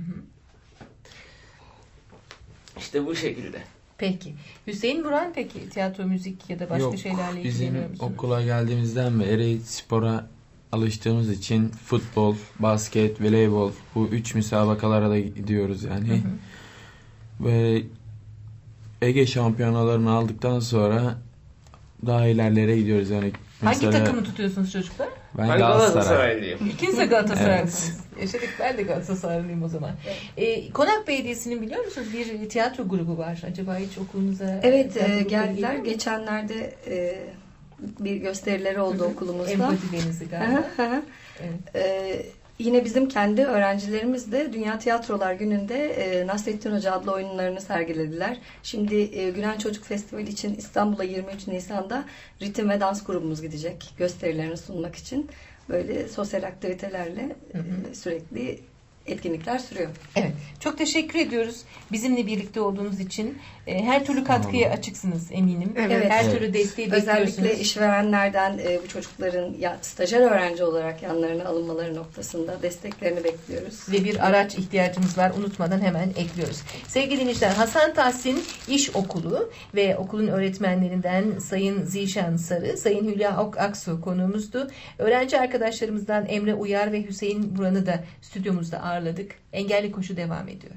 İşte bu şekilde. Peki. Hüseyin Buran peki tiyatro, müzik ya da başka şeylerle ilgileniyor Bizim musunuz? okula geldiğimizden beri spora alıştığımız için futbol, basket, voleybol bu 3 müsabakalara da gidiyoruz yani. Ve Ege şampiyonalarını aldıktan sonra daha ilerlere gidiyoruz yani. Hangi takımı tutuyorsunuz çocuklar? Ben Ben Galatasaray. Galatasaraylıyım. İkiniz de Galatasaraylısınız. Yaşadık, ben de Galatasaraylıyım o zaman. Konak Belediyesi'nin biliyor musunuz bir tiyatro grubu var. Acaba hiç okulunuza... Evet, tiyatro grubu geldiler. geliyor mu? Geçenlerde bir gösterileri oldu okulumuzda. Empati Denizi galiba. Evet. Yine bizim kendi öğrencilerimiz de Dünya Tiyatrolar Günü'nde Nasrettin Hoca adlı oyunlarını sergilediler. Şimdi Gülen Çocuk Festivali için İstanbul'a 23 Nisan'da ritim ve dans grubumuz gidecek gösterilerini sunmak için. Böyle sosyal aktivitelerle sürekli etkinlikler sürüyor. Evet. Çok teşekkür ediyoruz bizimle birlikte olduğunuz için. Her türlü katkıya açıksınız eminim. Evet. Her türlü desteği bekliyorsunuz. Özellikle işverenlerden bu çocukların stajyer öğrenci olarak yanlarına alınmaları noktasında desteklerini bekliyoruz. Ve bir araç ihtiyacımız var. Unutmadan hemen ekliyoruz. Sevgili dinleyiciler, Hasan Tahsin İş Okulu ve okulun öğretmenlerinden Sayın Zişan Sarı, Sayın Hülya Aksu konuğumuzdu. Öğrenci arkadaşlarımızdan Emre Uyar ve Hüseyin Buran'ı da stüdyomuzda ağırladık. Engelli Koşu devam ediyor.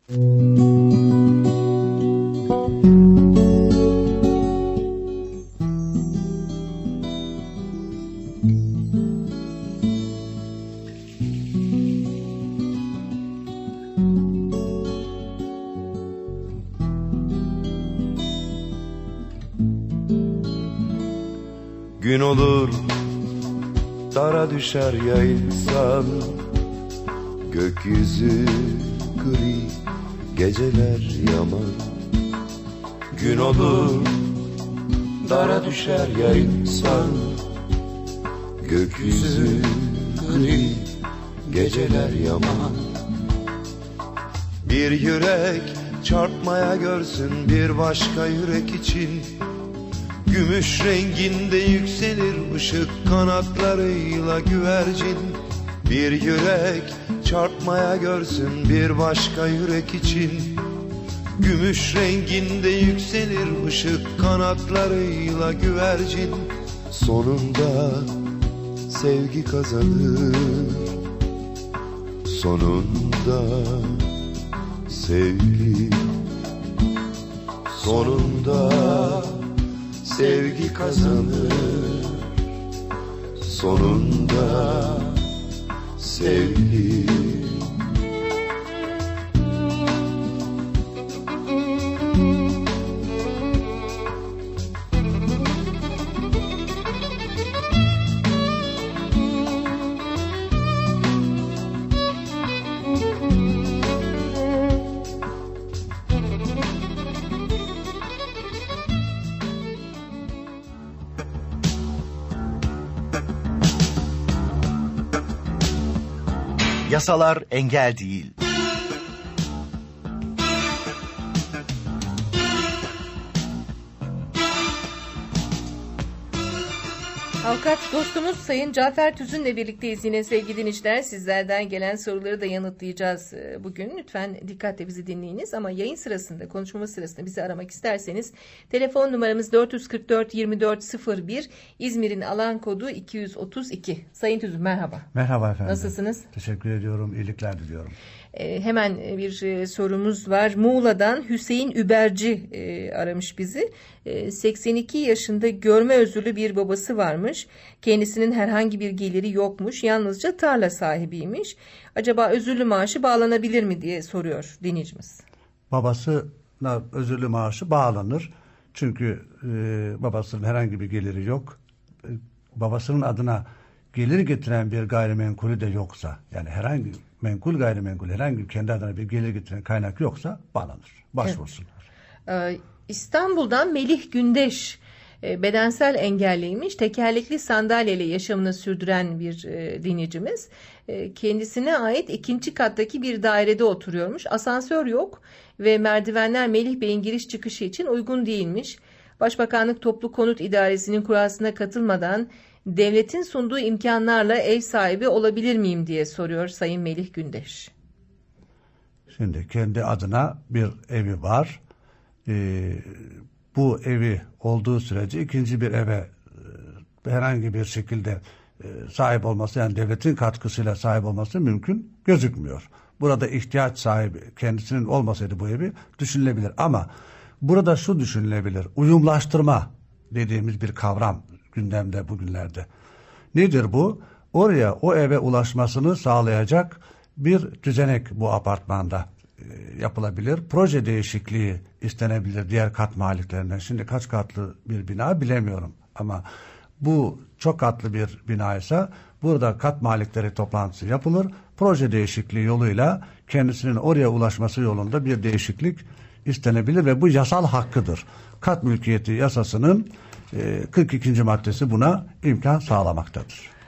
Gün olur, dara düşer ya insan, gökyüzü gri, geceler yaman. Gün olur, dara düşer ya insan, gökyüzü gri, geceler yaman. Bir yürek çarpmaya görsün bir başka yürek için, gümüş renginde yükselir ışık kanatlarıyla güvercin. Bir yürek çarpmaya görsün bir başka yürek için, gümüş renginde yükselir ışık kanatlarıyla güvercin. Sonunda sevgi kazanır, sonunda sevgi, sonunda sevgi kazanır, sonunda sevgi. Yasalar engel değil. Avukat dostumuz Sayın Cafer Tüzün'le birlikteyiz yine sevgili dinleyiciler. Sizlerden gelen soruları da yanıtlayacağız bugün. Lütfen dikkatle bizi dinleyiniz ama yayın sırasında, konuşmamız sırasında bizi aramak isterseniz telefon numaramız 444-2401, İzmir'in alan kodu 232. Sayın Tüzün merhaba. Merhaba efendim. Nasılsınız? Teşekkür ediyorum, iyilikler diliyorum. Hemen bir sorumuz var. Muğla'dan Hüseyin Überci aramış bizi. 82 yaşında görme özürlü bir babası varmış. Kendisinin herhangi bir geliri yokmuş. Yalnızca tarla sahibiymiş. Acaba özürlü maaşı bağlanabilir mi diye soruyor dinleyicimiz. Babasına özürlü maaşı bağlanır. Çünkü babasının herhangi bir geliri yok. Babasının adına gelir getiren bir gayrimenkulü de yoksa, yani herhangi menkul gayrimenkul herhangi kendi adına bir gelir getiren kaynak yoksa bağlanır. Başvursunlar. Evet. İstanbul'dan Melih Gündeş bedensel engelliymiş. Tekerlekli sandalyeyle yaşamını sürdüren bir dinleyicimiz. Kendisine ait 2. kattaki bir dairede oturuyormuş. Asansör yok ve merdivenler Melih Bey'in giriş çıkışı için uygun değilmiş. Başbakanlık Toplu Konut İdaresi'nin kurasına katılmadan devletin sunduğu imkanlarla ev sahibi olabilir miyim diye soruyor Sayın Melih Gündeş. Şimdi kendi adına bir evi var. Bu evi olduğu sürece ikinci bir eve herhangi bir şekilde sahip olması, yani devletin katkısıyla sahip olması mümkün gözükmüyor. Burada ihtiyaç sahibi kendisinin olmasaydı bu evi düşünülebilir, ama burada şu düşünülebilir: uyumlaştırma dediğimiz bir kavram gündemde bugünlerde. Nedir bu? Oraya, o eve ulaşmasını sağlayacak bir düzenek bu apartmanda yapılabilir. Proje değişikliği istenebilir diğer kat maliklerinden. Şimdi kaç katlı bir bina bilemiyorum, ama bu çok katlı bir binaysa burada kat malikleri toplantısı yapılır. Proje değişikliği yoluyla kendisinin oraya ulaşması yolunda bir değişiklik istenebilir ve bu yasal hakkıdır. Kat mülkiyeti yasasının 42. maddesi buna imkan sağlamaktadır.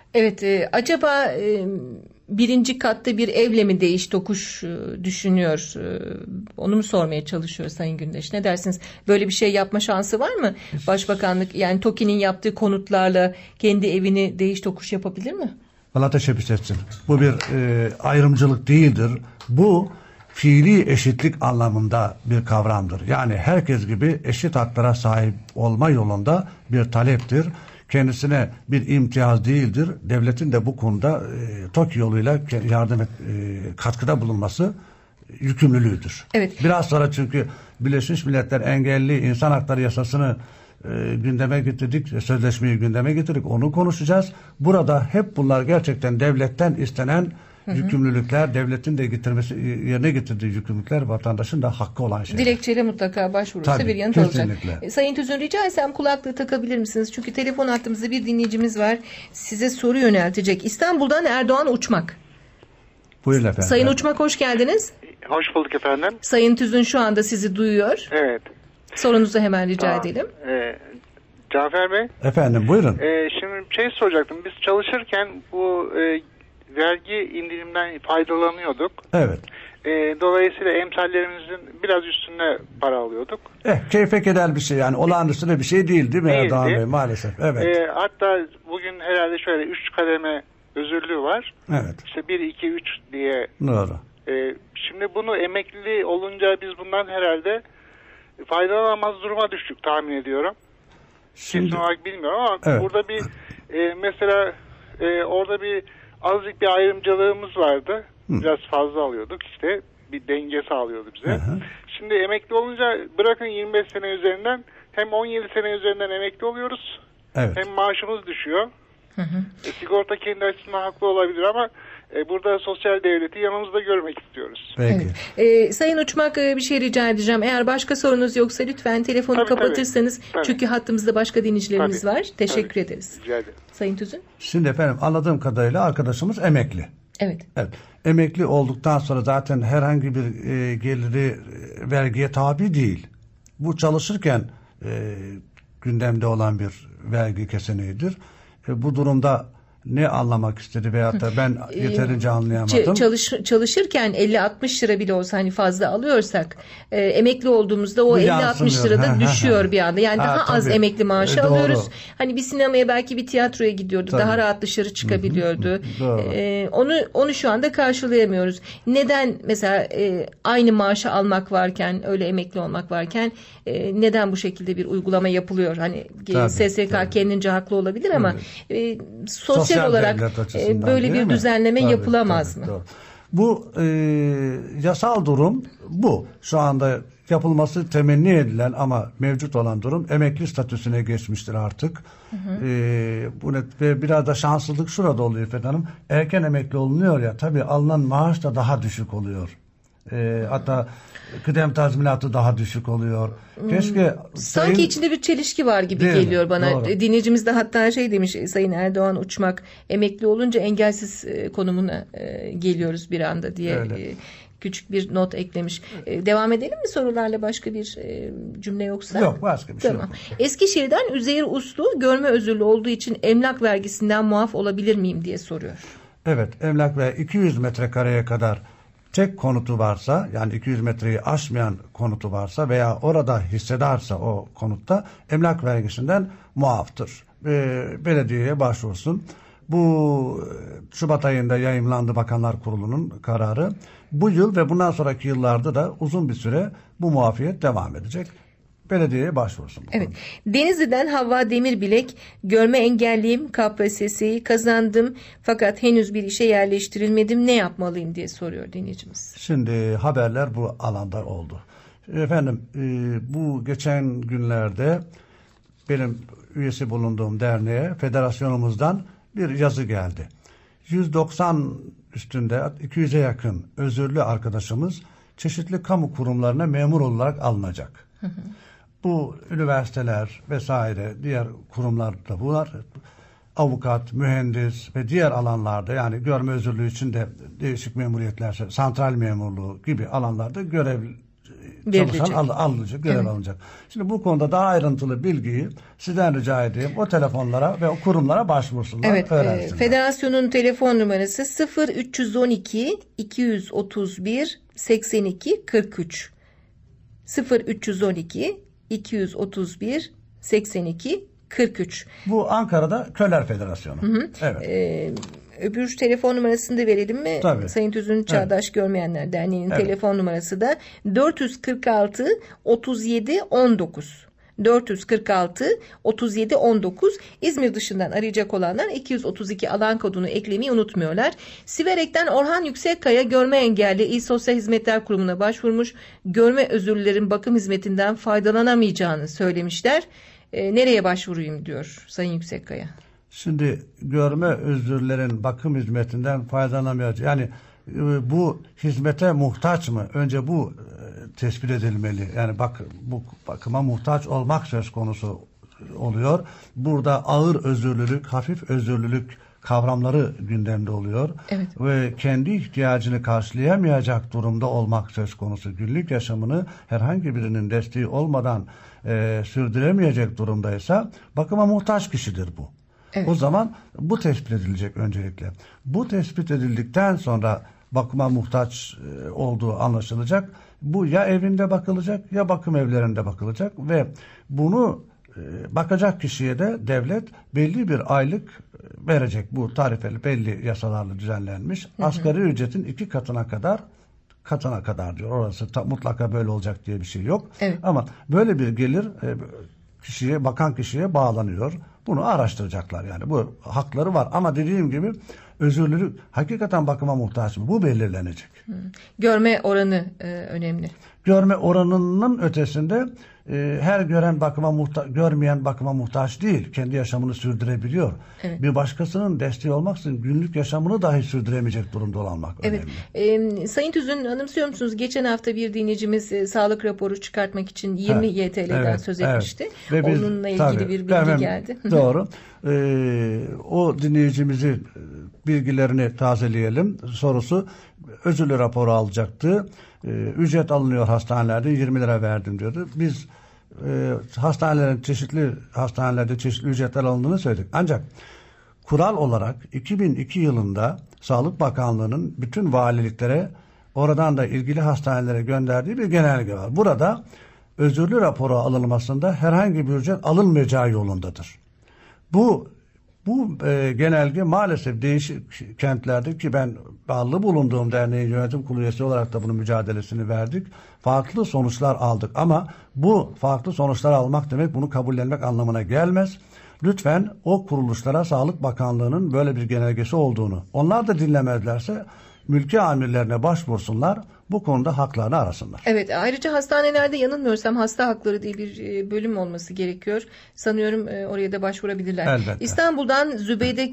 Evet, acaba birinci katta bir evle mi değiş tokuş düşünüyor? Onu mu sormaya çalışıyor Sayın Gündeş? Ne dersiniz? Böyle bir şey yapma şansı var mı? Başbakanlık, yani TOKİ'nin yaptığı konutlarla kendi evini değiş tokuş yapabilir mi? Bana teşebbüs etsin. Bu bir ayrımcılık değildir. Bu fiili eşitlik anlamında bir kavramdır. Yani herkes gibi eşit haklara sahip olma yolunda bir taleptir. Kendisine bir imtiyaz değildir. Devletin de bu konuda TOKİ yoluyla katkıda bulunması yükümlülüğüdür. Evet. Biraz sonra çünkü Birleşmiş Milletler Engelli İnsan Hakları Yasasını gündeme getirdik, sözleşmeyi gündeme getirdik, onu konuşacağız. Burada hep bunlar gerçekten devletten istenen yükümlülükler, devletin de yerine getirdiği yükümlülükler, vatandaşın da hakkı olan şeyler. Dilekçeyle mutlaka başvurursa Tabii, bir yanıt kesinlikle. olacak. Sayın Tüzün, rica etsem kulaklığı takabilir misiniz? Çünkü telefon hattımızda bir dinleyicimiz var. Size soru yöneltecek. İstanbul'dan Erdoğan Uçmak. Buyurun efendim. Sayın Uçmak, hoş geldiniz. Hoş bulduk efendim. Sayın Tüzün şu anda sizi duyuyor. Evet. Sorunuzu hemen rica edelim. Cafer Bey. Efendim buyurun. Şimdi bir şey soracaktım. Biz çalışırken bu vergi indirimden faydalanıyorduk. Evet. Dolayısıyla emsallerimizin biraz üstüne para alıyorduk. Keyfe keder bir şey, yani olağanüstü bir şey değil mi Değildi. Erdoğan Bey, maalesef. Evet. Hatta bugün herhalde şöyle 3 kademe özürlüğü var. Evet. İşte 1, 2, 3 diye. Doğru. Şimdi bunu emekli olunca biz bundan herhalde faydalanamaz duruma düştük tahmin ediyorum. Kesin olarak bilmiyorum ama evet. Burada bir mesela orada bir azıcık bir ayrımcılığımız vardı. Biraz fazla alıyorduk, işte bir denge sağlıyordu bize. Şimdi emekli olunca bırakın 25 sene üzerinden, hem 17 sene üzerinden emekli oluyoruz. Evet. Hem maaşımız düşüyor. Sigorta kendi açısından haklı olabilir ama burada sosyal devleti yanımızda görmek istiyoruz. Peki. Evet. Sayın Uçmak, bir şey rica edeceğim. Eğer başka sorunuz yoksa lütfen telefonu kapatırsanız. Tabii. Çünkü hattımızda başka dinleyicilerimiz var. Teşekkür ederiz. Rica ederim. Sayın Tüzün. Şimdi efendim, anladığım kadarıyla arkadaşımız emekli. Evet. Evet. Emekli olduktan sonra zaten herhangi bir geliri vergiye tabi değil. Bu çalışırken gündemde olan bir vergi keseneğidir. Bu durumda ne anlamak istedi veyahut da ben yeterince anlayamadım. Çalışırken 50-60 lira bile olsa hani fazla alıyorsak emekli olduğumuzda o 50-60 lirada düşüyor bir anda. Yani daha az emekli maaşı alıyoruz. Hani bir sinemaya, belki bir tiyatroya gidiyordu. Daha rahat dışarı çıkabiliyordu. Onu şu anda karşılayamıyoruz. Neden mesela aynı maaşı almak varken, öyle emekli olmak varken neden bu şekilde bir uygulama yapılıyor? Hani SSK kendince haklı olabilir ama sosyal olarak böyle bir düzenleme yapılamaz mı? Doğru. Bu yasal durum bu. Şu anda yapılması temenni edilen ama mevcut olan durum emekli statüsüne geçmiştir artık. Ve biraz da şanssızlık şurada oluyor Feda Hanım. Erken emekli olunuyor ya, tabii alınan maaş da daha düşük oluyor. Hatta kıdem tazminatı daha düşük oluyor. Keşke sanki içinde bir çelişki var gibi geliyor bana. Doğru. Dinleyicimiz de hatta şey demiş, Sayın Erdoğan Uçmak, emekli olunca engelsiz konumuna geliyoruz bir anda diye küçük bir not eklemiş. Devam edelim mi sorularla, başka bir cümle yoksa? Yok, başka bir şey yok. Eskişehir'den Üzeyir Uslu, görme özürlü olduğu için emlak vergisinden muaf olabilir miyim diye soruyor. Evet, emlak ve 200 metrekareye kadar tek konutu varsa, yani 200 metreyi aşmayan konutu varsa veya orada hissedarsa o konutta, emlak vergisinden muaftır. Belediyeye başvursun. Bu Şubat ayında yayımlandı Bakanlar Kurulu'nun kararı. Bu yıl ve bundan sonraki yıllarda da uzun bir süre bu muafiyet devam edecek. Belediyeye başvursun. Evet. Denizli'den Havva Demirbilek, görme engelliyim, KPSS'yi kazandım fakat henüz bir işe yerleştirilmedim, ne yapmalıyım diye soruyor dinleyicimiz. Şimdi haberler bu alanda oldu. Efendim bu geçen günlerde benim üyesi bulunduğum derneğe, federasyonumuzdan bir yazı geldi. 190 üstünde 200'e yakın özürlü arkadaşımız çeşitli kamu kurumlarına memur olarak alınacak. Bu üniversiteler vesaire diğer kurumlarda bunlar, avukat, mühendis ve diğer alanlarda, yani görme özürlüğü için de değişik memuriyetler, santral memurluğu gibi alanlarda görev çalışan alınacak, görev alınacak. Şimdi bu konuda daha ayrıntılı bilgiyi sizden rica edeyim. O telefonlara ve o kurumlara başvursunlar. Evet, federasyonun telefon numarası 0312 231 82 43. 0312 231 82 43. Bu Ankara'da Köler Federasyonu. Evet. Öbür telefon numarasını da verelim mi? Tabii. Sayın Tüzün Çağdaş Görmeyenler Derneği'nin telefon numarası da 446 37 19. 446 37 19. İzmir dışından arayacak olanlar 232 alan kodunu eklemeyi unutmuyorlar. Siverek'ten Orhan Yüksekkaya görme engelli İl Sosyal Hizmetler Kurumu'na başvurmuş. Görme özürlülerin bakım hizmetinden faydalanamayacağını söylemişler. Nereye başvurayım diyor Sayın Yüksekkaya. Şimdi görme özürlerin bakım hizmetinden faydalanamayacak. Yani bu hizmete muhtaç mı? Önce bu tespit edilmeli. Yani bu bakıma muhtaç olmak söz konusu oluyor. Burada ağır özürlülük, hafif özürlülük kavramları gündemde oluyor. Evet. Ve kendi ihtiyacını karşılayamayacak durumda olmak söz konusu. Günlük yaşamını herhangi birinin desteği olmadan sürdüremeyecek durumdaysa bakıma muhtaç kişidir bu. Evet. O zaman bu tespit edilecek öncelikle. Bu tespit edildikten sonra bakıma muhtaç olduğu anlaşılacak. Bu ya evinde bakılacak ya bakım evlerinde bakılacak ve bunu bakacak kişiye de devlet belli bir aylık verecek. Bu tarifeli belli yasalarla düzenlenmiş. Asgari ücretin 2 katına kadar diyor. Orası mutlaka böyle olacak diye bir şey yok. Evet. Ama böyle bir gelir bakan kişiye bağlanıyor. Bunu araştıracaklar yani. Bu hakları var ama dediğim gibi özürlülük hakikaten bakıma muhtaç mı? Bu belirlenecek. Görme oranı önemli. Görme oranının ötesinde her görmeyen bakıma muhtaç değil. Kendi yaşamını sürdürebiliyor. Evet. Bir başkasının desteği olmaksızın günlük yaşamını dahi sürdüremeyecek durumda olmak önemli. Sayın Tüzün, anımsıyor musunuz? Geçen hafta bir dinleyicimiz sağlık raporu çıkartmak için 20 YTL'den söz etmişti. Ve onunla ilgili bir bilgi geldi. Doğru. O dinleyicimizi bilgilerini tazeleyelim. Sorusu özürlü raporu alacaktı. Ücret alınıyor hastanelerde, 20 lira verdim diyordu. Biz çeşitli hastanelerde çeşitli ücretler alındığını söyledik. Ancak kural olarak 2002 yılında Sağlık Bakanlığı'nın bütün valiliklere, oradan da ilgili hastanelere gönderdiği bir genelge var. Burada özürlü raporu alınmasında herhangi bir ücret alınmayacağı yolundadır. Bu genelge maalesef değişik kentlerde, ki ben bağlı bulunduğum derneğin yönetim kurulu üyesi olarak da bunun mücadelesini verdik. Farklı sonuçlar aldık ama bu farklı sonuçlar almak demek bunu kabullenmek anlamına gelmez. Lütfen o kuruluşlara Sağlık Bakanlığı'nın böyle bir genelgesi olduğunu, onlar da dinlemezlerse mülki amirlerine başvursunlar, bu konuda haklarını arasınlar. Evet, ayrıca hastanelerde yanılmıyorsam hasta hakları diye bir bölüm olması gerekiyor. Sanıyorum oraya da başvurabilirler. Elbette. İstanbul'dan Zübeyde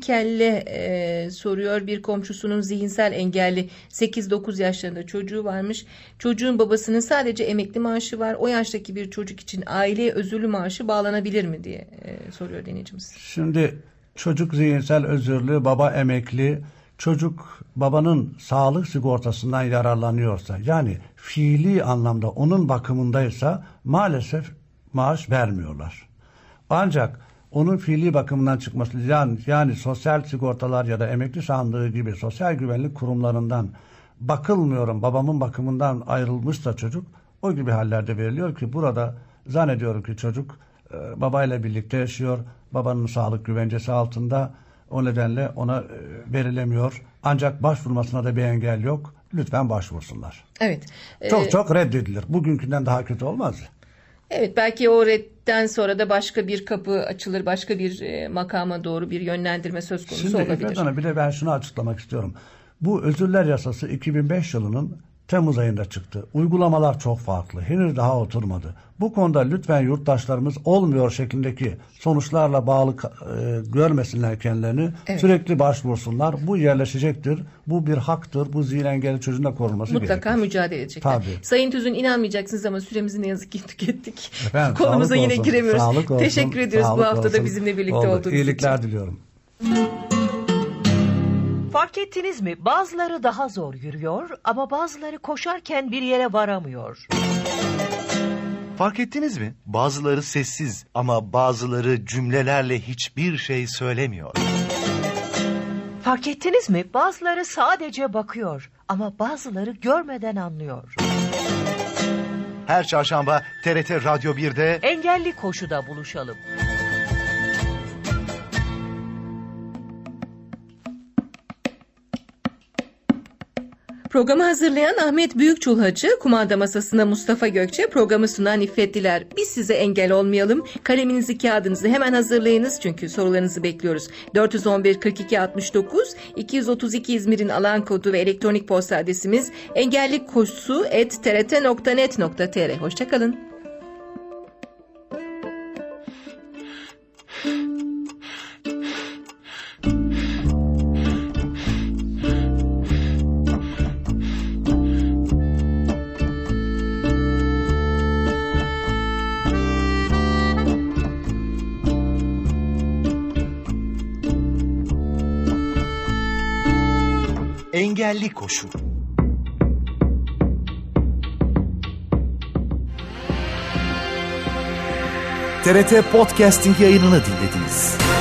Kelle soruyor. Bir komşusunun zihinsel engelli 8-9 yaşlarında çocuğu varmış. Çocuğun babasının sadece emekli maaşı var. O yaştaki bir çocuk için aileye özürlü maaşı bağlanabilir mi diye soruyor dinleyicimiz. Şimdi çocuk zihinsel özürlü, baba emekli, çocuk babanın sağlık sigortasından yararlanıyorsa, yani fiili anlamda onun bakımındaysa maalesef maaş vermiyorlar. Ancak onun fiili bakımından çıkması, yani sosyal sigortalar ya da emekli sandığı gibi sosyal güvenlik kurumlarından bakılmıyorum, babamın bakımından ayrılmışsa çocuk, o gibi hallerde veriliyor ki burada zannediyorum ki çocuk babayla birlikte yaşıyor, babanın sağlık güvencesi altında. O nedenle ona verilemiyor. Ancak başvurmasına da bir engel yok. Lütfen başvursunlar. Evet. Çok reddedilir. Bugünkünden daha kötü olmaz. Evet, belki o redden sonra da başka bir kapı açılır. Başka bir makama doğru bir yönlendirme söz konusu olabilir. Şimdi İffet Hanım, bir de ben şunu açıklamak istiyorum. Bu özürler yasası 2005 yılının Temmuz ayında çıktı. Uygulamalar çok farklı. Henüz daha oturmadı. Bu konuda lütfen yurttaşlarımız olmuyor şeklindeki sonuçlarla bağlı görmesinler kendilerini. Evet. Sürekli başvursunlar. Bu yerleşecektir. Bu bir haktır. Bu zihin engelli çocuğun da korunması gerekir. Mutlaka mücadele edecekler. Tabii. Sayın Tüzün, inanmayacaksınız ama süremizi ne yazık ki tükettik. Efendim, konumuza yine olsun, giremiyoruz. Teşekkür ediyoruz bu hafta da bizimle birlikte olduğunuz için. İyilikler diliyorum. Fark ettiniz mi? Bazıları daha zor yürüyor ama bazıları koşarken bir yere varamıyor. Fark ettiniz mi? Bazıları sessiz ama bazıları cümlelerle hiçbir şey söylemiyor. Fark ettiniz mi? Bazıları sadece bakıyor ama bazıları görmeden anlıyor. Her çarşamba TRT Radyo 1'de Engelli Koşu'da buluşalım. Programı hazırlayan Ahmet Büyükçulhacı, kumanda masasında Mustafa Gökçe, programı sunan İffet Diler. Biz size engel olmayalım. Kaleminizi, kağıdınızı hemen hazırlayınız çünkü sorularınızı bekliyoruz. 411 42 69 232 İzmir'in alan kodu ve elektronik posta adresimiz engellikkoşusu@trt.net.tr. Hoşçakalın. Engelli Koşu. TRT Podcasting yayınını dinlediniz.